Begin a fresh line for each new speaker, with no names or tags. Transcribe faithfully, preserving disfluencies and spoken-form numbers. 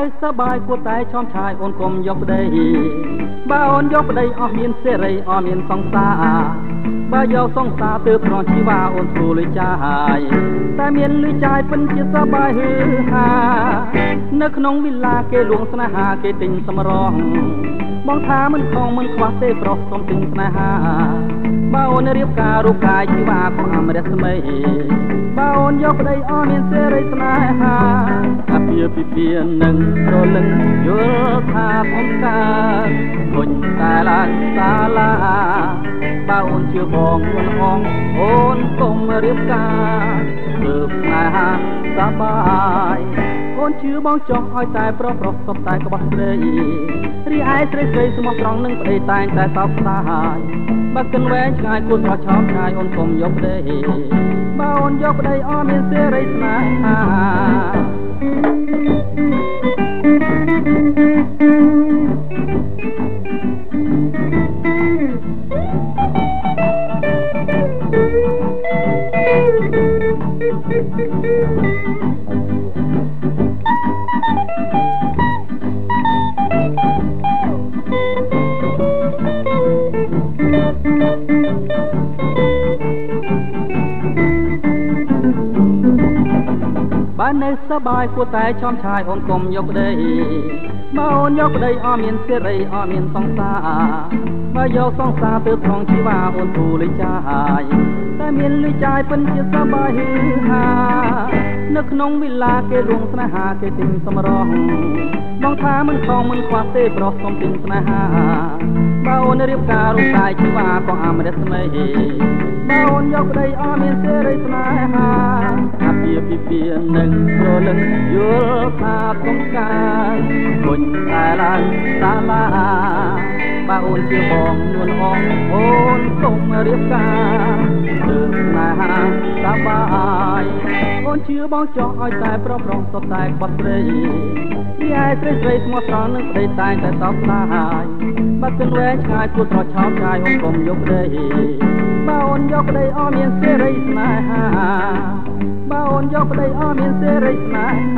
នៅសบายគួរតែឈំឆាយអូនកុំយកប្តីបើអូនយកប្តីអស់មានសេរីអស់មានសង្សារបើយកសង្សារទើបប្រងជីវ៉ាអូនធ្វើលុយចាយតែមានលុយចាយពិនជាសบายហឺហានៅក្នុងវិឡាគេលួងស្នេហាគេទិញសម្រងបងថាមិនខំមិនខ្វះទេប្រុសសុំទិញស្នេហាបើអូនរៀបការរូបកាយជីវ៉ាของអមរស្មីបើអូនយកប្តីអស់មានសេរីស្នេហាអាពីពីពីនឹងរលឹងយល់ថាខ្ញុំកើតគុញតែឡើងសាលាបើអូនជឿបងលួនអងអូនកុំរៀបការធ្វើស្នេហាសบายអូនជឿបងចង់ឲ្យតែប្រុសប្រុសសុទ្ធតែក្បត់ស្រីរីឯស្រីស្រីស្មោះត្រង់នឹងប្តីតែងតែសោកស្ដាយបើកិនវែងឆ្ងាយគួរស្រោចឆោមឆ្ងាយអូនកុំយកប្តីបើអូនយកប្តីអស់មានសេរីស្នេហាបើនៅសบายគួរតែឈំឆាយអូនកុំយកប្តីបើអូនយកប្តីអស់មានសេរីអស់មានសង្សារបើយកសង្សារទើបថងជីវ៉ាអូនទូលុយចាយតែមានលុយចាយពិនជាសบายហឺហានៅក្នុងវិឡាគេលួងស្នេហាគេទិញសម្រងបងថាមិនខំមិនខ្វះទេប្រុសសុំទិញស្នេហាបើអូនរៀបការរូបកាយជីវ៉ាของអមរស្មីបើអូនយកប្តីអស់មានសេរីស្នេហាអាពីពីពីនឹងរលឹងយល់ថាខ្ញុំកើតគុញតែឡើងសាលាបើអូនជឿបងលួនអងអូនកុំរៀបការធ្វើស្នេហាសบายអូនជឿបងចង់ឲ្យតែប្រុសប្រុសសុទ្ធតែក្បត់ស្រីរីឯស្រីស្រីស្មោះត្រង់នឹងប្តីតែងតែសោកស្ដាយបើគិនវែងឆ្ងាយគួរស្រោចឆោមឆ្ងាយអូនកុំយកប្តីបើអូនយកប្តីអស់មានសេរីស្នេហាបើអូនយកប្តីអស់មានសេរីស្នេហា